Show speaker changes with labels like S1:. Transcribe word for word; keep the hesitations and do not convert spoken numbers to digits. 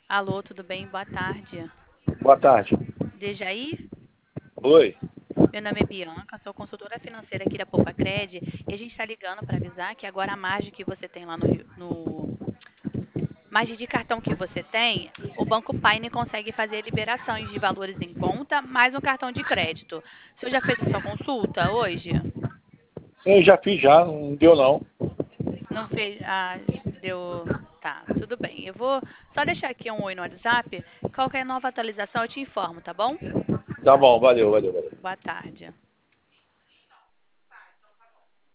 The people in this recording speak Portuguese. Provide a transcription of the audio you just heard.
S1: Alô, tudo bem? Boa tarde.
S2: Boa tarde.
S1: Dejaí?
S2: Oi.
S1: Meu nome é Bianca, sou consultora financeira aqui da Poupa-Cred e a gente está ligando para avisar que agora a margem que você tem lá no, Rio- no margem de cartão que você tem, o Banco Paine consegue fazer liberações de valores em conta mais um cartão de crédito. O senhor já fez a sua consulta hoje?
S2: Eu já fiz já, não deu não.
S1: Não fez? Ah, deu. Tá, tudo bem. Eu vou só deixar aqui um oi no WhatsApp. Qualquer nova atualização eu te informo, tá bom?
S2: Tá bom, valeu, valeu, valeu.
S1: Boa tarde.